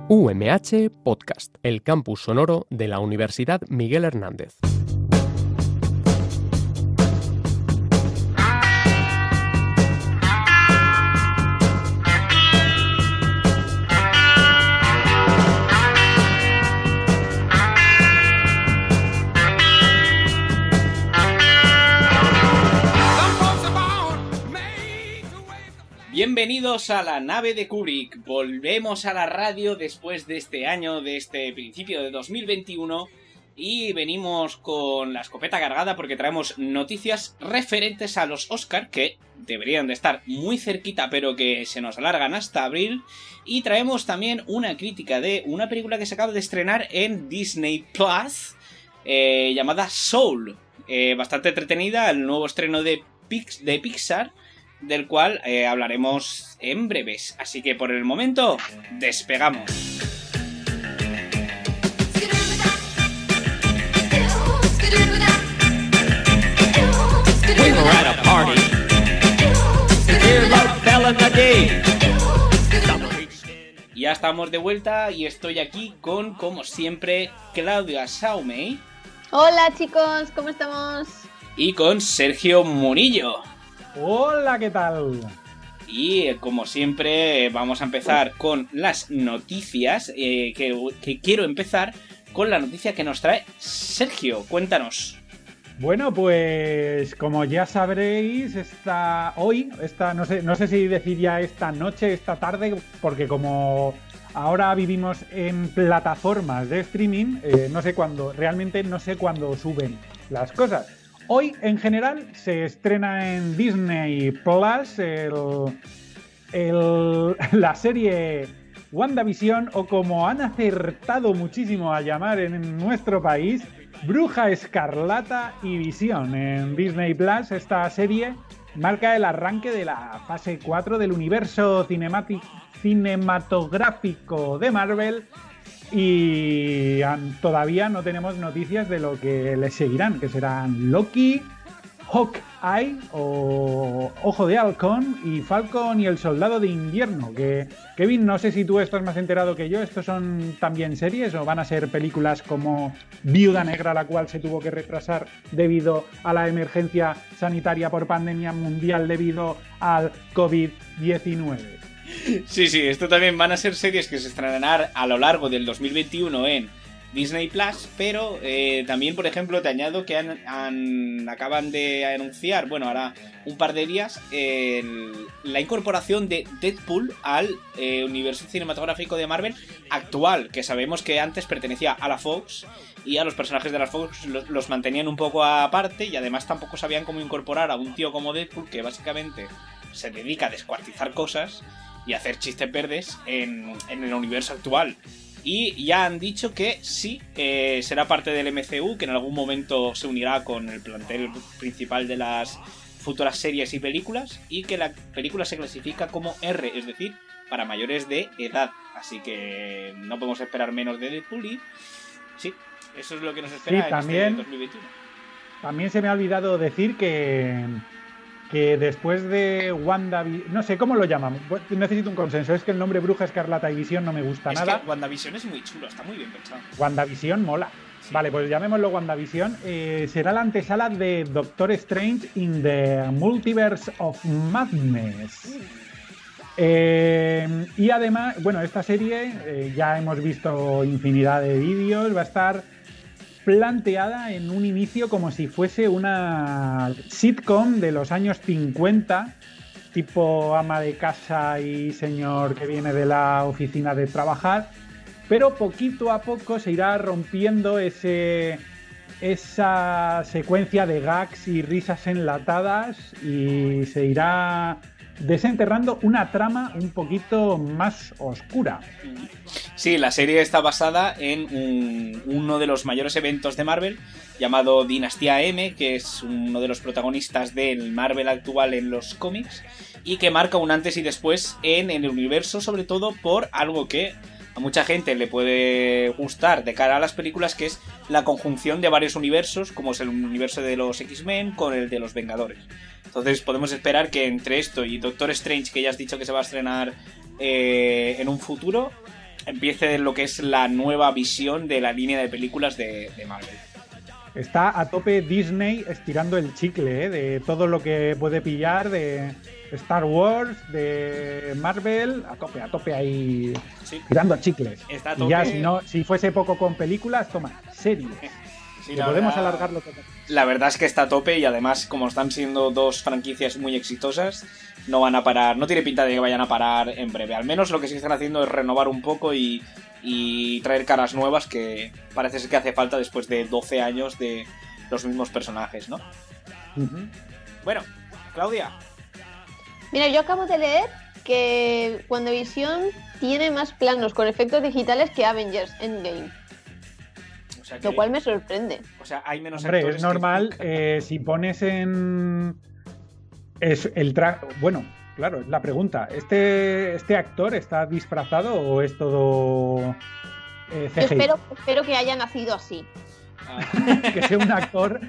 UMH Podcast, el campus sonoro de la Universidad Miguel Hernández. Bienvenidos a la nave de Kubrick. Volvemos a la radio después de este año, de este principio de 2021, y venimos con la escopeta cargada porque traemos noticias referentes a los Oscar, que deberían de estar muy cerquita pero que se nos alargan hasta abril, y traemos también una crítica de una película que se acaba de estrenar en Disney Plus, llamada Soul, bastante entretenida, el nuevo estreno de Pixar, del cual hablaremos en breves. Así que por el momento, despegamos. Ya estamos de vuelta y estoy aquí con, como siempre, Claudia Saumey. Hola chicos, ¿cómo estamos? Y con Sergio Murillo. Hola, ¿qué tal? Y como siempre vamos a empezar con las noticias, que quiero empezar con la noticia que nos trae Sergio. Cuéntanos. Bueno, pues como ya sabréis, no sé si decir ya esta noche, esta tarde, porque como ahora vivimos en plataformas de streaming, realmente no sé cuándo suben las cosas. Hoy, en general, se estrena en Disney Plus la serie WandaVision, o como han acertado muchísimo a llamar en nuestro país, Bruja Escarlata y Visión. En Disney Plus, esta serie marca el arranque de la fase 4 del universo cinematográfico de Marvel. Y todavía no tenemos noticias de lo que les seguirán, que serán Loki, Hawkeye o Ojo de Halcón y Falcon y el Soldado de Invierno. Que Kevin, no sé si tú estás más enterado que yo, ¿estos son también series o van a ser películas como Viuda Negra, la cual se tuvo que retrasar debido a la emergencia sanitaria por pandemia mundial debido al COVID-19? Sí, esto también van a ser series que se estrenarán a lo largo del 2021 en Disney Plus, pero también, por ejemplo, te añado que acaban de anunciar, bueno, ahora un par de días, la incorporación de Deadpool al universo cinematográfico de Marvel actual, que sabemos que antes pertenecía a la Fox y a los personajes de la Fox los mantenían un poco aparte, y además tampoco sabían cómo incorporar a un tío como Deadpool, que básicamente se dedica a descuartizar cosas y hacer chistes verdes en el universo actual. Y ya han dicho que sí, será parte del MCU, que en algún momento se unirá con el plantel principal de las futuras series y películas, y que la película se clasifica como R, es decir, para mayores de edad. Así que no podemos esperar menos de Deadpool y sí, eso es lo que nos espera en este 2021. También se me ha olvidado decir que después de WandaVision, no sé cómo lo llamamos, necesito un consenso, es que el nombre Bruja Escarlata y Visión no me gusta nada. Es que WandaVision es muy chulo, está muy bien pensado. WandaVision mola. Sí. Vale, pues llamémoslo WandaVision. Será la antesala de Doctor Strange in the Multiverse of Madness. Y además, bueno, esta serie ya hemos visto infinidad de vídeos, va a estar planteada en un inicio como si fuese una sitcom de los años 50, tipo ama de casa y señor que viene de la oficina de trabajar, pero poquito a poco se irá rompiendo esa secuencia de gags y risas enlatadas y se irá desenterrando una trama un poquito más oscura. Sí, la serie está basada en uno de los mayores eventos de Marvel, llamado Dinastía M, que es uno de los protagonistas del Marvel actual en los cómics, y que marca un antes y después en el universo, sobre todo por algo que a mucha gente le puede gustar de cara a las películas, que es la conjunción de varios universos, como es el universo de los X-Men con el de los Vengadores. Entonces podemos esperar que entre esto y Doctor Strange, que ya has dicho que se va a estrenar en un futuro, empiece lo que es la nueva visión de la línea de películas de Marvel. Está a tope Disney estirando el chicle, de todo lo que puede pillar de Star Wars, de Marvel, a tope ahí, Sí. tirando chicles. Está a Y tope. ya, si fuese poco con películas, toma, series. Sí, Que la podemos verdad- alargarlo todo. La verdad es que está a tope y además, como están siendo dos franquicias muy exitosas, no van a parar, no tiene pinta de que vayan a parar en breve. Al menos lo que sí están haciendo es renovar un poco y traer caras nuevas, que parece ser que hace falta después de 12 años de los mismos personajes, ¿no? Ujú. Bueno, Claudia. Mira, yo acabo de leer que WandaVision tiene más planos con efectos digitales que Avengers Endgame, O sea, lo cual me sorprende. o sea, hay menos Hombre, actores es que normal, nunca. si pones en... Es el bueno, claro, es la pregunta. ¿Este actor está disfrazado o es todo Yo CGI? espero que haya nacido así. Que sea un actor,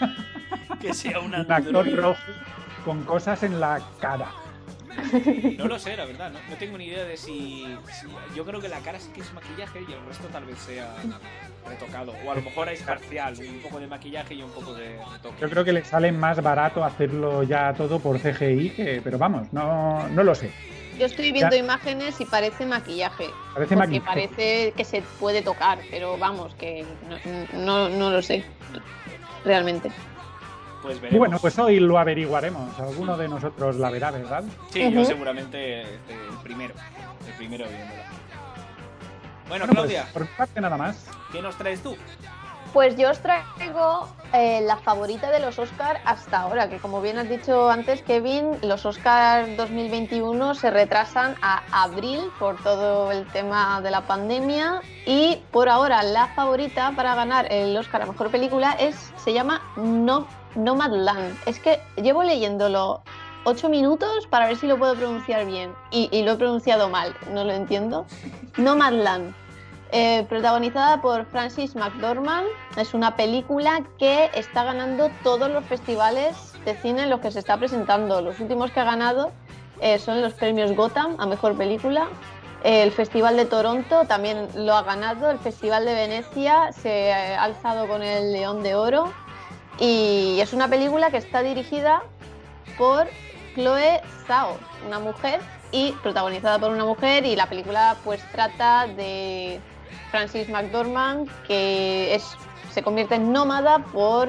Que sea un un actor rojo con cosas en la cara. No lo sé, la verdad, no tengo ni idea de si... Yo creo que la cara sí que es maquillaje y el resto tal vez sea retocado. O a lo mejor es parcial, un poco de maquillaje y un poco de retoque. Yo creo que le sale más barato hacerlo ya todo por CGI, pero vamos, no lo sé. Yo estoy viendo Ya. imágenes y parece maquillaje. Parece porque maquillaje. parece que se puede tocar, pero vamos, que no lo sé realmente. Pues veremos. Bueno, pues hoy lo averiguaremos. Alguno de nosotros la verá, ¿verdad? Sí, yo Ujú. seguramente el primero viéndola. Bueno, Bueno, Claudia, pues, por mi parte nada más. ¿qué nos traes tú? Pues yo os traigo la favorita de los Oscar hasta ahora, que como bien has dicho antes, Kevin, los Oscar 2021 se retrasan a abril por todo el tema de la pandemia y por ahora la favorita para ganar el Oscar a Mejor Película se llama Nomadland. Es que llevo leyéndolo 8 minutos para ver si lo puedo pronunciar bien y lo he pronunciado mal, no lo entiendo. Nomadland. Protagonizada por Frances McDormand, es una película que está ganando todos los festivales de cine en los que se está presentando. Los últimos que ha ganado son los premios Gotham a Mejor Película. El Festival de Toronto también lo ha ganado. El Festival de Venecia se ha alzado con el León de Oro. Y es una película que está dirigida por Chloe Zhao, una mujer, y protagonizada por una mujer, y la película pues trata de Frances McDormand, que se convierte en nómada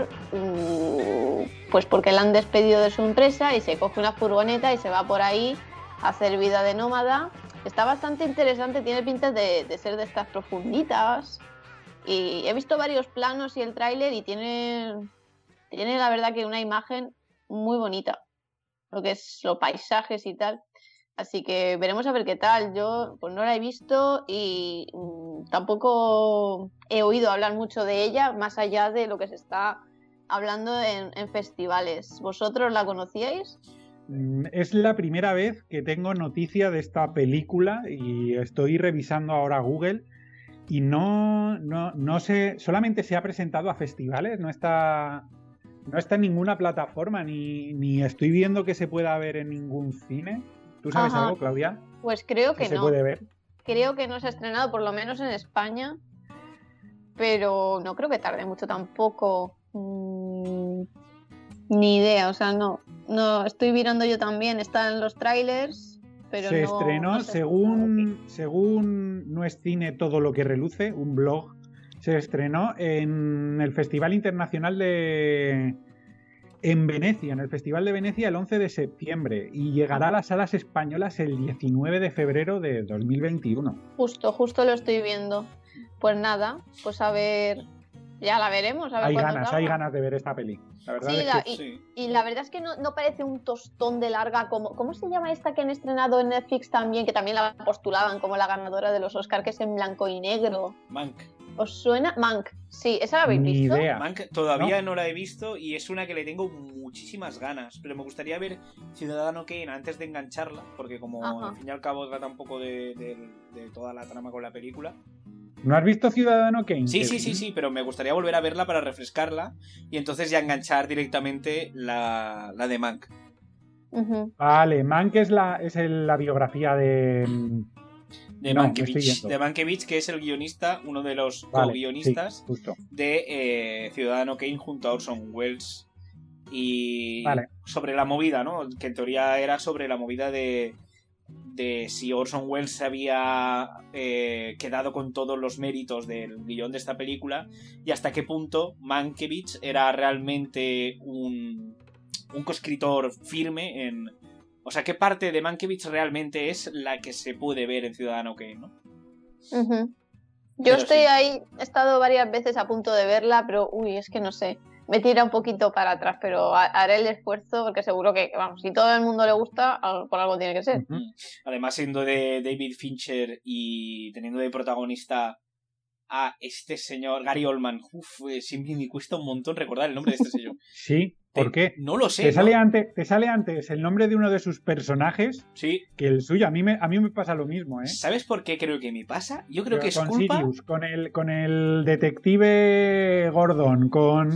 pues porque la han despedido de su empresa y se coge una furgoneta y se va por ahí a hacer vida de nómada. Está bastante interesante, tiene pintas de ser de estas profunditas, y he visto varios planos y el tráiler y tiene la verdad que una imagen muy bonita, lo que es los paisajes y tal. Así que veremos a ver qué tal. Yo pues no la he visto y tampoco he oído hablar mucho de ella, más allá de lo que se está hablando en festivales. ¿Vosotros la conocíais? Es la primera vez que tengo noticia de esta película y estoy revisando ahora Google y no sé, solamente se ha presentado a festivales, no está en ninguna plataforma, ni estoy viendo que se pueda ver en ningún cine. ¿Tú sabes Ajá. algo, Claudia? Pues creo que ¿Se no. puede ver? Creo que no se ha estrenado, por lo menos en España, pero no creo que tarde mucho tampoco. Ni idea, o sea, no estoy mirando yo también, están los trailers, pero se no, estrenó, no sé. según No es cine todo lo que reluce, un blog, se estrenó en el Festival Internacional en Venecia, en el Festival de Venecia el 11 de septiembre y llegará a las salas españolas el 19 de febrero de 2021. Justo lo estoy viendo. Pues nada, pues a ver, ya la veremos. A ver Hay cuándo salga. ganas de ver esta peli. La verdad Sí, es que Sí. y la verdad es que no parece un tostón de larga como... ¿Cómo se llama esta que han estrenado en Netflix también? Que también la postulaban como la ganadora de los Oscar, que es en blanco y negro. Mank. ¿Os suena? Mank. Sí, ¿esa la habéis ni visto? idea. Mank todavía no la he visto y es una que le tengo muchísimas ganas, pero me gustaría ver Ciudadano Kane antes de engancharla, porque como Ajá. al fin y al cabo trata un poco de toda la trama con la película. ¿No has visto Ciudadano Kane? Sí, pero me gustaría volver a verla para refrescarla y entonces ya enganchar directamente la de Mank. Ujú. Vale, Mank es la biografía De No, Mankiewicz. me estoy yendo. De Mankiewicz, que es el guionista, uno de los Vale, co-guionistas sí, justo. de Ciudadano Kane junto a Orson Welles. Y Vale. sobre la movida, ¿no? Que en teoría era sobre la movida de si Orson Welles se había quedado con todos los méritos del guión de esta película y hasta qué punto Mankiewicz era realmente un coescritor firme en... O sea, qué parte de Mankiewicz realmente es la que se puede ver en Ciudadano Kane, ¿no? Yo Pero estoy sí. ahí, he estado varias veces a punto de verla, pero es que no sé. Me tira un poquito para atrás, pero haré el esfuerzo porque seguro que, vamos, si todo el mundo le gusta, por algo tiene que ser. Además, siendo de David Fincher y teniendo de protagonista a este señor, Gary Oldman. Siempre me cuesta un montón recordar el nombre de este señor. Sí, ¿por qué? No lo sé. Te sale antes el nombre de uno de sus personajes Sí. que el suyo. A mí me pasa lo mismo, ¿eh? ¿Sabes por qué creo que me pasa? Yo creo Pero que es con culpa... Sirius, con el detective Gordon,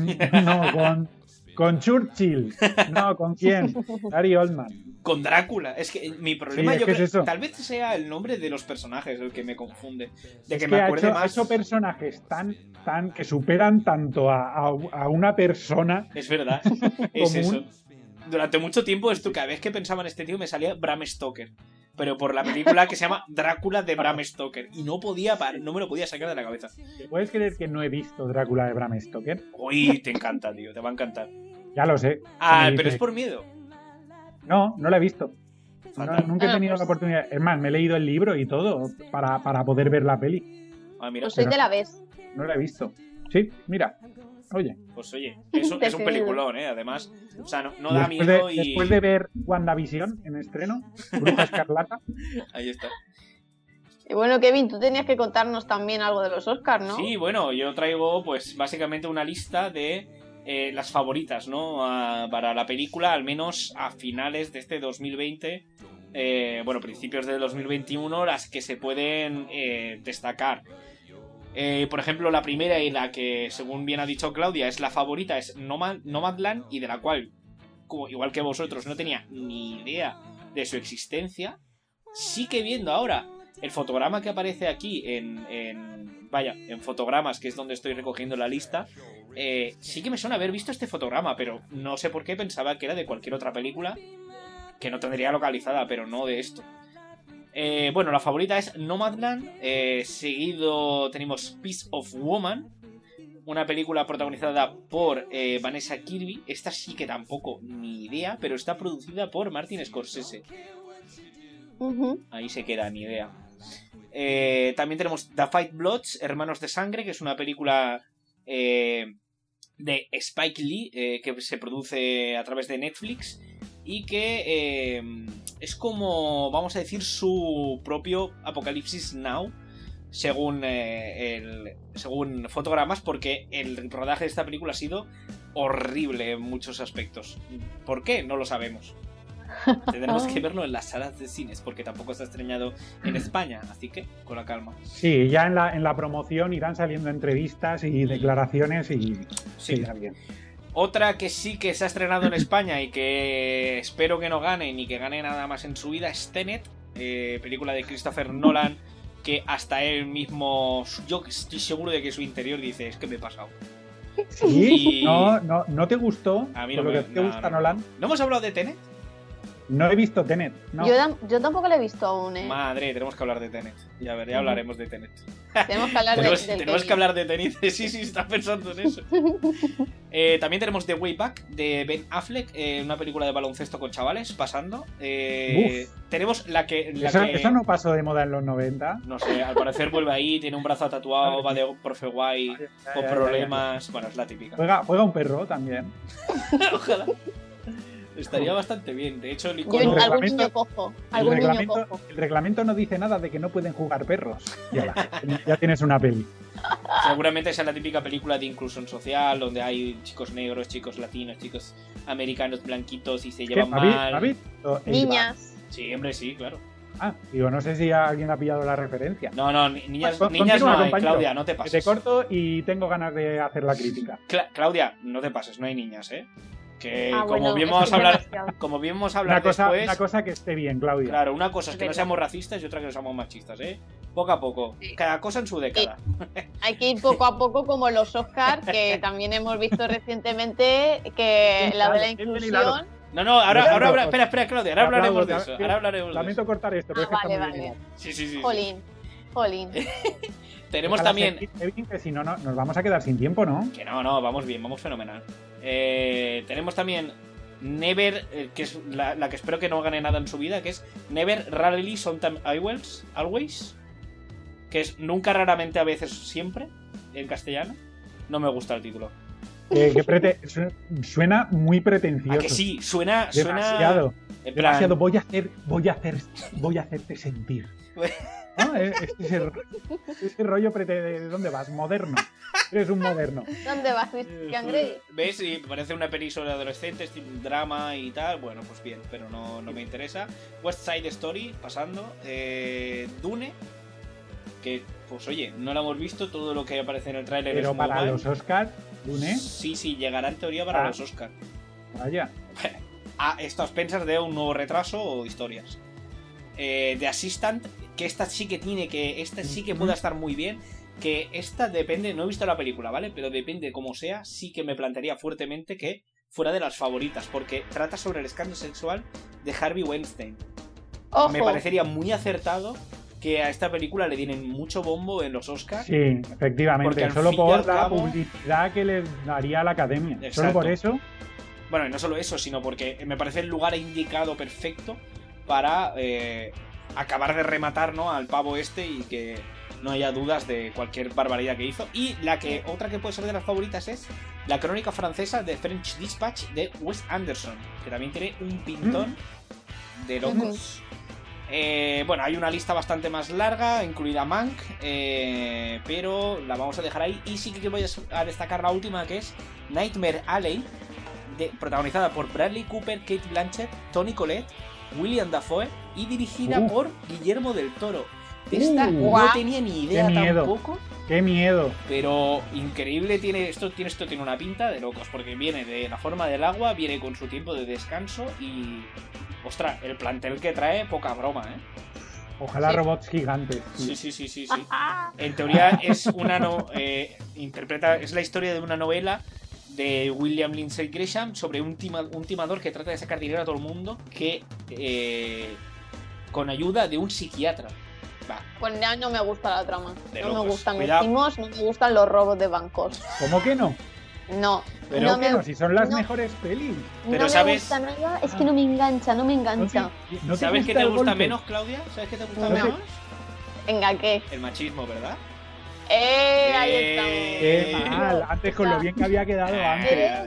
con Churchill. No, ¿con quién? Gary Oldman. Con Drácula. Es que mi problema, Sí, es yo que creo, es eso. tal vez sea el nombre de los personajes el que me confunde. De que Es me que acuerde ha más. hecho personajes tan que superan tanto a una persona. Es verdad. Es eso. común. Durante mucho tiempo, cada vez que pensaba en este tío me salía Bram Stoker. Pero por la película que se llama Drácula de Bram Stoker. Y no me lo podía sacar de la cabeza. ¿Te puedes creer que no he visto Drácula de Bram Stoker? Uy, te encanta, tío. Te va a encantar. Ya lo sé. Ah, Me pero dice, es por miedo. No la he visto. No, Fatal. nunca he tenido la oportunidad. Es más, me he leído el libro y todo para poder ver la peli. Ah, mira. Pues soy de la vez. No la he visto. Sí, mira. Oye. Pues oye, es un peliculón, ¿eh? Además, o sea, no da Después miedo de, y... después de ver WandaVision en estreno, Bruja Escarlata. Ahí está. Y bueno, Kevin, tú tenías que contarnos también algo de los Oscars, ¿no? Sí, bueno, yo traigo pues básicamente una lista de las favoritas, ¿no? Para la película, al menos a finales de este 2020, principios del 2021, las que se pueden destacar. Por ejemplo, la primera y la que, según bien ha dicho Claudia, es la favorita, es Nomadland, y de la cual, igual que vosotros, no tenía ni idea de su existencia. Sí que viendo ahora el fotograma que aparece aquí en fotogramas, que es donde estoy recogiendo la lista, sí que me suena haber visto este fotograma, pero no sé por qué pensaba que era de cualquier otra película que no tendría localizada, pero no de esto. La favorita es Nomadland, seguido tenemos Piece of Woman, una película protagonizada por Vanessa Kirby. Esta sí que tampoco ni idea, pero está producida por Martin Scorsese. Ahí se queda, ni idea. También tenemos The Five Bloods, Hermanos de Sangre, que es una película de Spike Lee, que se produce a través de Netflix y que es como, vamos a decir, su propio Apocalipsis Now, según fotogramas, porque el rodaje de esta película ha sido horrible en muchos aspectos. ¿Por qué? No lo sabemos. Tendremos que verlo en las salas de cines, porque tampoco está estrenado en España, así que con la calma. Sí, ya en la promoción irán saliendo entrevistas y declaraciones y Sí. irá bien. Otra que sí que se ha estrenado en España y que espero que no gane ni que gane nada más en su vida es Tenet, película de Christopher Nolan, que hasta él mismo, yo estoy seguro de que su interior dice, es que me he pasado. ¿Sí? Y- ¿No te gustó? A mí Por no lo me- que te gusta no. Nolan. ¿No hemos hablado de Tenet? No he visto Tenet. No. Yo tampoco lo he visto aún, ¿eh? Madre, tenemos que hablar de Tenet. Ya hablaremos de Tenet. Tenemos que hablar Tenemos del que Kevin. hablar de Tenet. Sí, está pensando en eso. También tenemos The Way Back de Ben Affleck, una película de baloncesto con chavales pasando. Tenemos la que... Eso no pasó de moda en los 90. No sé, al parecer vuelve ahí, tiene un brazo tatuado, va de profe guay, con problemas. Bueno, es la típica. Juega un perro también. Ojalá. Estaría bastante bien. De hecho, el Yo, icono... algún niño cojo. Algún niño cojo. El reglamento no dice nada de que no pueden jugar perros. Ya tienes una peli. Seguramente esa es la típica película de inclusión social, donde hay chicos negros, chicos latinos, chicos americanos blanquitos y se llevan mal. Niñas. Sí, hombre, sí, claro. Digo, no sé si alguien ha pillado la referencia. No, niñas Continúa, no hay, compañero. Claudia, no te Que pases. te corto y tengo ganas de hacer la crítica. Claudia, no te pases, no hay niñas, ¿eh? Que bueno, bien eso vamos es a hablar, demasiado. como bien vamos a hablar después... Una cosa que esté bien, Claudia. Claro, una cosa es que no Verdad. seamos racistas y otra que no seamos machistas, ¿eh? Poco a poco. Sí. Cada cosa en su década. Hay que ir poco a poco como los Oscars, que también hemos visto recientemente que la de la inclusión... No, ahora Pero- espera, Claudia, ahora hablaremos de eso. Ahora hablaremos de Lamento eso. cortar esto, pero es que está Vale, muy bien. vale. Sí. Jolín. Tenemos Ojalá también... sea Kevin, que si no, nos vamos a quedar sin tiempo, ¿no? Que no, vamos bien, vamos fenomenal. Tenemos también Never, que es la que espero que no gane nada en su vida, que es Never, Rarely, Sometimes, Always, que es nunca, raramente, a veces, siempre, en castellano. No me gusta el título. Suena muy pretencioso. ¿A que sí? Suena... Demasiado. En plan- Demasiado. Voy a hacerte sentir. ¿No? Ese rollo ¿de dónde vas? Moderno. Eres un moderno. ¿Dónde vas, Christian Grey? ¿Ves? Y parece una peli sobre adolescentes, drama y tal. Bueno, pues bien, pero no me interesa. West Side Story, pasando. Dune, que, pues oye, no la hemos visto. Todo lo que aparece en el tráiler es Pero muy para guay. los Oscars, Dune, Sí, llegará en teoría para los Oscars. vaya. A estas pensas de un nuevo retraso o historias. The Assistant, que esta sí que pueda estar muy bien. Que esta depende, no he visto la película, ¿vale? Pero depende como sea, sí que me plantearía fuertemente que fuera de las favoritas, porque trata sobre el escándalo sexual de Harvey Weinstein. Ojo. Me parecería muy acertado que a esta película le tienen mucho bombo en los Oscars. Sí, efectivamente. Porque al Solo fin y por al la cabo- publicidad que les daría a la academia. Exacto. Solo por eso. Bueno, y no solo eso, sino porque me parece el lugar indicado perfecto para acabar de rematar, ¿no?, al pavo este y que no haya dudas de cualquier barbaridad que hizo. Y otra que puede ser de las favoritas es La crónica francesa de French Dispatch de Wes Anderson, que también tiene un pintón de locos. Bueno, hay una lista bastante más larga, incluida Mank, pero la vamos a dejar ahí. Y sí que voy a destacar la última, que es Nightmare Alley, protagonizada por Bradley Cooper, Kate Blanchett, Toni Collette, William Dafoe y dirigida por Guillermo del Toro. De esta no guau. tenía ni idea Qué miedo. tampoco, ¡Qué miedo! pero increíble. Esto tiene una pinta de locos, porque viene de la forma del agua, viene con su tiempo de descanso y... Ostras, el plantel que trae, poca broma, ¿eh? Ojalá Sí. robots gigantes. Sí. En teoría es es la historia de una novela de William Lindsay Gresham sobre un timador que trata de sacar dinero a todo el mundo que con ayuda de un psiquiatra. Va, Pues ya no me gusta la trama. De No locos. me gustan Cuidado. los timos, no me gustan los robos de bancos. ¿Cómo que no? No. Pero- no ¿Cómo que me, no? Si son las no- mejores pelis. Pero no me sabes- gusta nada, es que no me engancha. ¿No te ¿sabes qué gusta te el gusta golpe? menos, Claudia? ¿Sabes qué te gusta No. menos? Venga, ¿qué? El machismo, ¿verdad? Ahí Qué estamos. mal. Antes con lo bien que había quedado antes.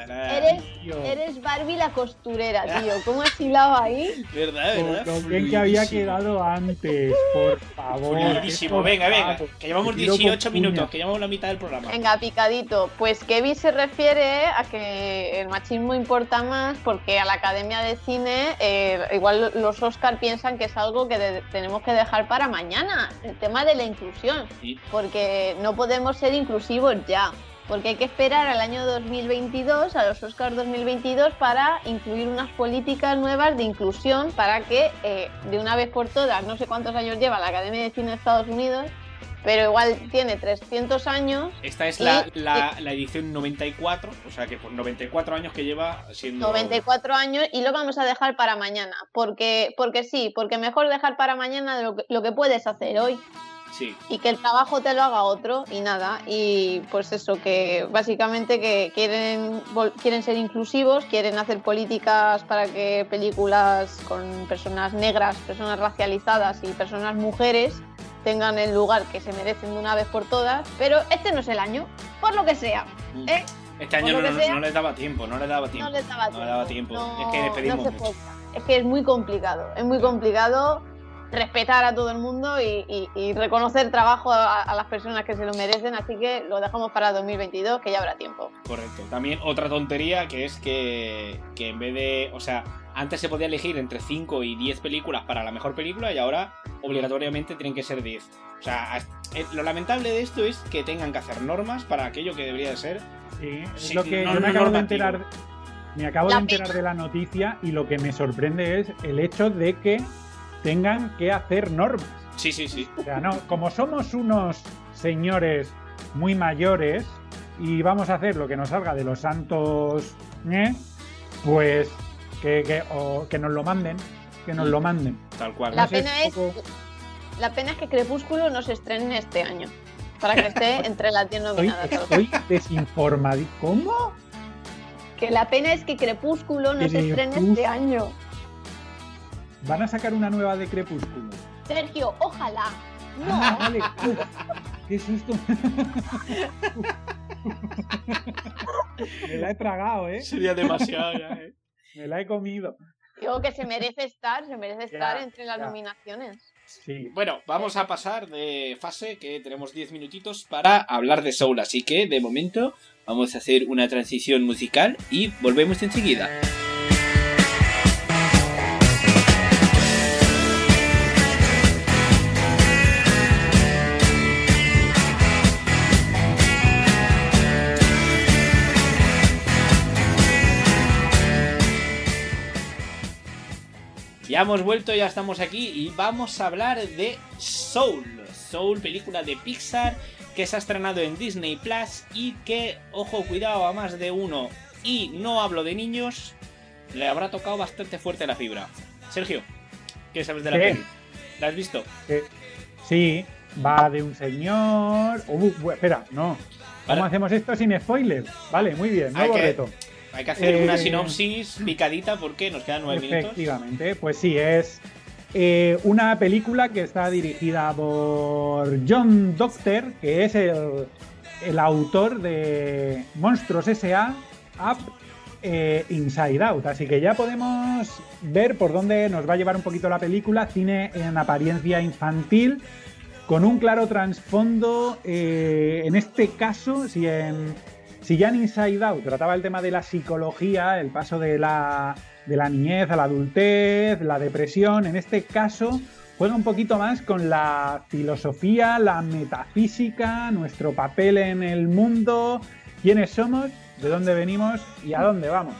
Tío. Eres Barbie la costurera, tío. ¿Cómo has hilado ahí? ¿Verdad? Con lo bien que había Fluidísimo. quedado antes, por favor. Fluidísimo. Venga, que llevamos Te tiro con 18 minutos, puño. que llevamos la mitad del programa. Venga, picadito. Pues Kevin se refiere a que el machismo importa más porque a la Academia de Cine igual los Oscar piensan que es algo que tenemos que dejar para mañana. El tema de la inclusión. Sí. Porque no podemos ser inclusivos ya. Porque hay que esperar al año 2022, a los Oscars 2022, para incluir unas políticas nuevas de inclusión para que, de una vez por todas, no sé cuántos años lleva la Academia de Cine de Estados Unidos, pero igual tiene 300 años, Esta es Y- la edición 94, o sea que por 94 años que lleva siendo... 94 años, y lo vamos a dejar para mañana. Porque sí, porque mejor dejar para mañana lo que puedes hacer hoy. Sí. Y que el trabajo te lo haga otro y nada. Y pues eso, que básicamente que quieren ser inclusivos, quieren hacer políticas para que películas con personas negras, personas racializadas y personas mujeres tengan el lugar que se merecen de una vez por todas. Pero este no es el año, por lo que sea. ¿eh? Este año Por lo que sea, no les daba tiempo, no les daba tiempo. No les daba tiempo. Es que despedimos no se mucho. puede. Es que es muy complicado respetar a todo el mundo y reconocer trabajo a las personas que se lo merecen, así que lo dejamos para 2022, que ya habrá tiempo. Correcto. También otra tontería que es que en vez de... O sea, antes se podía elegir entre 5 y 10 películas para la mejor película y ahora obligatoriamente tienen que ser 10. O sea, lo lamentable de esto es que tengan que hacer normas para aquello que debería de ser... Sí, es Sí, lo que no, yo me no acabo de normativo. enterar. Me acabo de enterar de la noticia y lo que me sorprende es el hecho de que tengan que hacer normas. Sí, sí, sí. O sea, no, como somos unos señores muy mayores y vamos a hacer lo que nos salga de los santos, pues que nos lo manden, que nos lo manden. Tal cual. La pena es que Crepúsculo no se estrene este año, para que esté entre las 10 nominadas. Estoy desinformado. ¿Cómo? Que la pena es que Crepúsculo no se estrene este año. ¿Van a sacar una nueva de Crepúsculo? Sergio, ojalá. No. Ah, vale. Qué susto. Me la he tragado, ¿eh? Sería demasiado ya, Me la he comido. Digo que se merece estar entre las nominaciones. Sí. Bueno, vamos a pasar de fase, que tenemos 10 minutitos para hablar de Soul, así que de momento vamos a hacer una transición musical y volvemos enseguida. Ya hemos vuelto, ya estamos aquí y vamos a hablar de Soul. Soul, película de Pixar que se ha estrenado en Disney Plus y que, ojo, cuidado, a más de uno, y no hablo de niños, le habrá tocado bastante fuerte la fibra. Sergio, ¿qué sabes de la peli? ¿La has visto? Sí, va de un señor... espera, no. ¿Cómo hacemos esto sin spoiler? Vale, muy bien, nuevo reto. Hay que hacer una sinopsis picadita porque nos quedan 9 minutos. Efectivamente, pues sí, es una película que está dirigida por John Doctor, que es el autor de Monstruos S.A., Up, Inside Out. Así que ya podemos ver por dónde nos va a llevar un poquito la película. Cine en apariencia infantil, con un claro trasfondo. En este caso, si ya en Inside Out trataba el tema de la psicología, el paso de la niñez a la adultez, la depresión, en este caso juega un poquito más con la filosofía, la metafísica, nuestro papel en el mundo, quiénes somos, de dónde venimos y a dónde vamos.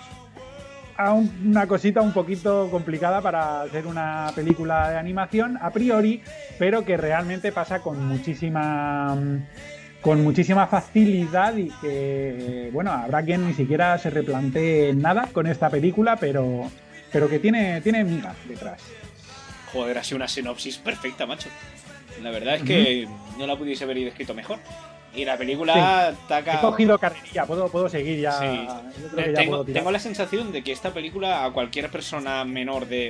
Una cosita un poquito complicada para ser una película de animación a priori, pero que realmente pasa con muchísima facilidad y que, bueno, habrá quien ni siquiera se replantee nada con esta película, pero que tiene migas detrás. Joder, ha sido una sinopsis perfecta, macho. La verdad es que no la pudiese haber escrito mejor. Y la película ataca... He cogido carrerilla, puedo seguir ya. Sí. Yo creo que ya puedo tirar. Tengo la sensación de que esta película a cualquier persona menor de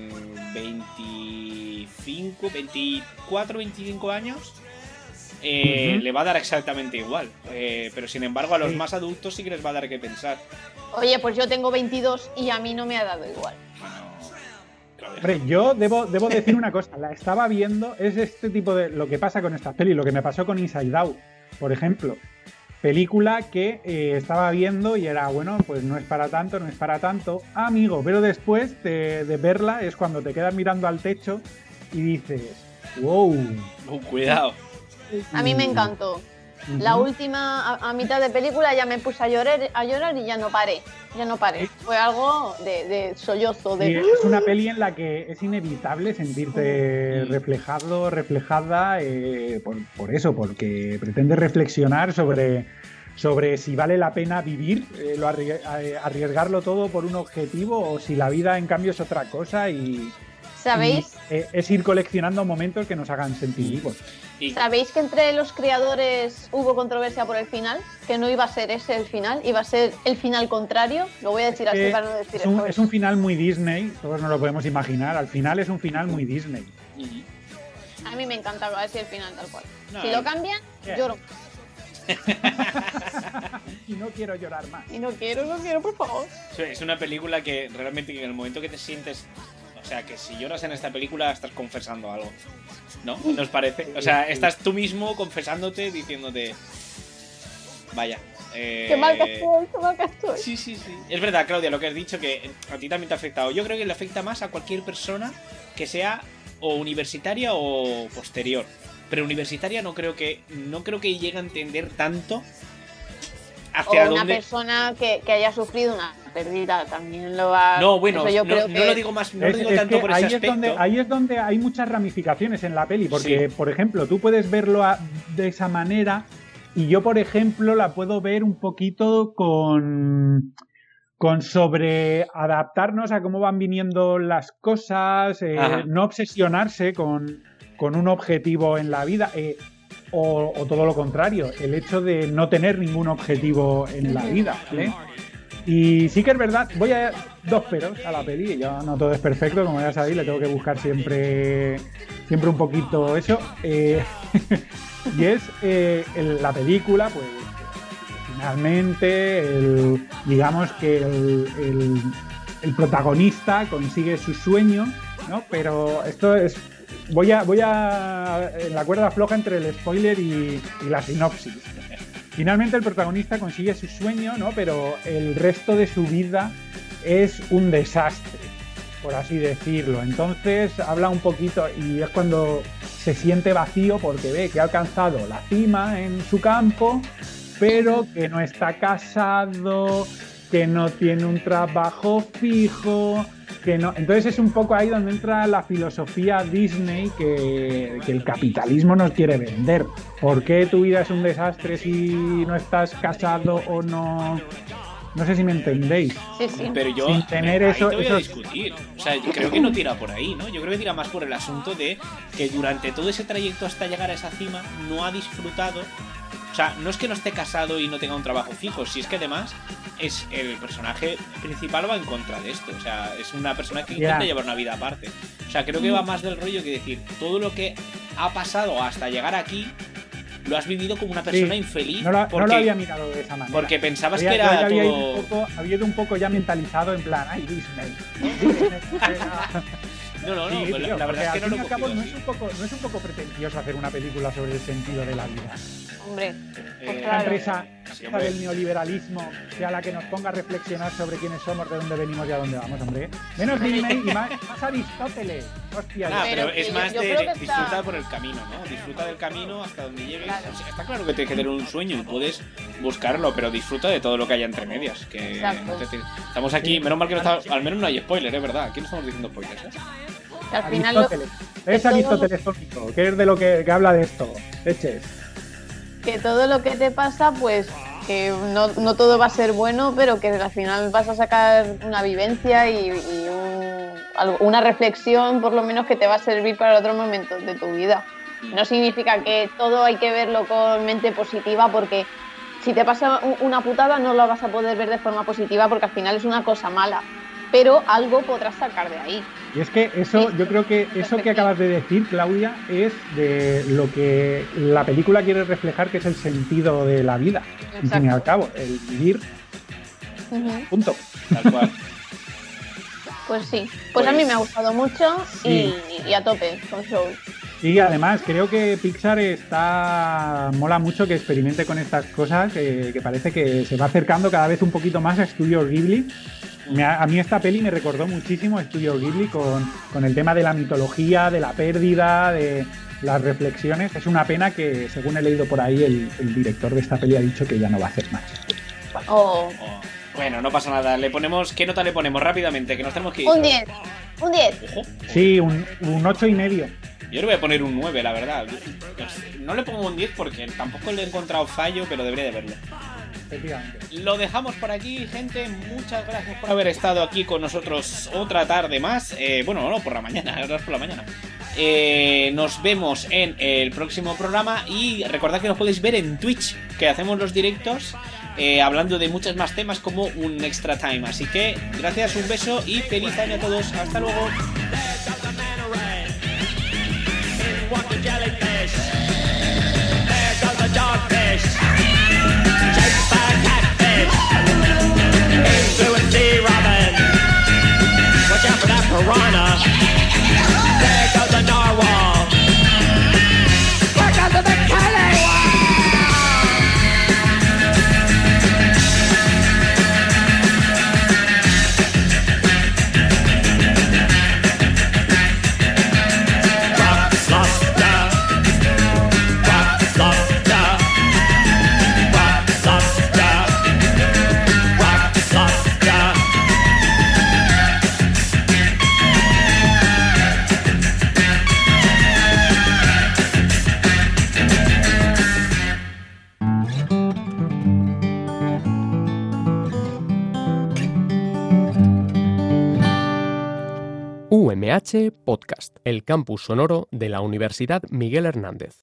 24, 25 años... le va a dar exactamente igual, pero sin embargo a los más adultos sí que les va a dar que pensar. Oye, pues yo tengo 22 y a mí no me ha dado igual. Bueno, hombre, yo debo decir una cosa, la estaba viendo, es este tipo de lo que pasa con estas pelis, lo que me pasó con Inside Out, por ejemplo, película que estaba viendo y era, bueno, pues no es para tanto, amigo, pero después de verla es cuando te quedas mirando al techo y dices, wow, cuidado. A mí me encantó. La última, a mitad de película ya me puse a llorar y ya no paré. Fue algo de sollozo. Sí, es una peli en la que es inevitable sentirte reflejado, reflejada, por eso, porque pretende reflexionar sobre si vale la pena vivir, arriesgarlo todo por un objetivo, o si la vida en cambio es otra cosa y... ¿Sabéis? Es ir coleccionando momentos que nos hagan sentir vivos. ¿Sabéis que entre los creadores hubo controversia por el final? Que no iba a ser ese el final, iba a ser el final contrario. Lo voy a decir así para no decir eso. Es un final muy Disney, todos nos lo podemos imaginar. Al final es un final muy Disney. A mí me encantaba decir el final tal cual. Si lo cambian, lloro. Y no quiero llorar más. Y no quiero, por favor. Es una película que realmente en el momento que te sientes... O sea, que si lloras en esta película estás confesando algo, ¿no? ¿No os parece? O sea, estás tú mismo confesándote, diciéndote... Vaya. Qué mal que estoy. Sí. Es verdad, Claudia, lo que has dicho, que a ti también te ha afectado. Yo creo que le afecta más a cualquier persona que sea o universitaria o posterior. Pero universitaria no creo que llegue a entender tanto hacia o una dónde... persona que haya sufrido una Perdida también lo va... No, bueno, Eso yo no, creo no que... lo digo más, no lo digo tanto por ese aspecto. Ahí es donde hay muchas ramificaciones en la peli, porque, Sí. por ejemplo, tú puedes verlo de esa manera y yo, por ejemplo, la puedo ver un poquito con sobre adaptarnos a cómo van viniendo las cosas, no obsesionarse con un objetivo en la vida, o todo lo contrario, el hecho de no tener ningún objetivo en la vida, ¿vale? Y sí que es verdad, voy a 2 peros a la peli, ya no todo es perfecto, como ya sabéis, le tengo que buscar siempre un poquito eso, y es la película, pues finalmente, digamos que el protagonista consigue su sueño, ¿no? Pero esto es... Voy a en la cuerda floja entre el spoiler y la sinopsis. Finalmente el protagonista consigue su sueño, ¿no? Pero el resto de su vida es un desastre, por así decirlo. Entonces habla un poquito y es cuando se siente vacío porque ve que ha alcanzado la cima en su campo, pero que no está casado, que no tiene un trabajo fijo, que no. Entonces es un poco ahí donde entra la filosofía Disney que el capitalismo nos quiere vender. ¿Por qué tu vida es un desastre si no estás casado o no? No sé si me entendéis. Sí. Pero yo sin tener ahí eso, te voy a discutir. O sea, yo creo que no tira por ahí, ¿no? Yo creo que tira más por el asunto de que durante todo ese trayecto hasta llegar a esa cima no ha disfrutado. O sea, no es que no esté casado y no tenga un trabajo fijo, si es que además es el personaje principal va en contra de esto. O sea, es una persona que intenta llevar una vida aparte. O sea, creo que va más del rollo que decir, todo lo que ha pasado hasta llegar aquí lo has vivido como una persona infeliz. No lo había mirado de esa manera. Porque pensabas que era todo... Había ido un poco ya mentalizado en plan, ay, Disney. No, sí, tío, la verdad es que no lo he cogido no es un poco pretencioso hacer una película sobre el sentido de la vida. Hombre, pues Una empresa sí, hombre. del neoliberalismo sea la que nos ponga a reflexionar sobre quiénes somos, de dónde venimos y a dónde vamos, hombre. Menos Disney y más Aristóteles. Hostia, pero es más yo de creo que disfruta está... por el camino, ¿no? Disfruta del camino hasta donde llegues. Claro. O sea, está claro que tienes que tener un sueño y puedes buscarlo, pero disfruta de todo lo que haya entre medias. Que Exacto. estamos aquí, menos mal que no está, al menos no hay spoiler, es verdad. Aquí no estamos diciendo spoilers, ¿eh? Al final Aristóteles. Es Aristóteles tópico, que es de lo que habla de esto. Leches. que todo lo que te pasa, pues que no todo va a ser bueno, pero que al final vas a sacar una vivencia y una reflexión, por lo menos, que te va a servir para otros momentos de tu vida. No significa que todo hay que verlo con mente positiva, porque si te pasa una putada no lo vas a poder ver de forma positiva, porque al final es una cosa mala, pero algo podrás sacar de ahí. Y es que eso, Sí, yo creo que eso que acabas de decir, Claudia, es de lo que la película quiere reflejar, que es el sentido de la vida. Y al fin y al cabo, el vivir, punto. Tal cual. Pues sí, pues a mí me ha gustado mucho Sí. y a tope con Soul. Y además creo que Pixar mola mucho que experimente con estas cosas, que parece que se va acercando cada vez un poquito más a Studio Ghibli. A mí esta peli me recordó muchísimo a Studio Ghibli con el tema de la mitología, de la pérdida, de las reflexiones. Es una pena que, según he leído por ahí, el director de esta peli ha dicho que ya no va a hacer más. Oh. Oh. Bueno, no pasa nada. ¿Qué nota le ponemos rápidamente? Que nos tenemos que ir. Un 10. Un 10. Ojo. Sí, un 8,5. Yo le voy a poner un 9, la verdad. No le pongo un 10 porque tampoco le he encontrado fallo, pero debería de verlo. Efectivamente. Lo dejamos por aquí, gente. Muchas gracias por haber estado aquí con nosotros otra tarde más. Bueno, no, por la mañana, ahora es por la mañana. Nos vemos en el próximo programa y recordad que nos podéis ver en Twitch, que hacemos los directos hablando de muchos más temas como un extra time. Así que gracias, un beso y feliz año a todos. Hasta luego. Walk the jellyfish. There goes the dogfish. Chased by a catfish. Into a sea robin. Watch out for that piranha. There goes the narwhal. There goes the Kellywell. UMH Podcast, el campus sonoro de la Universidad Miguel Hernández.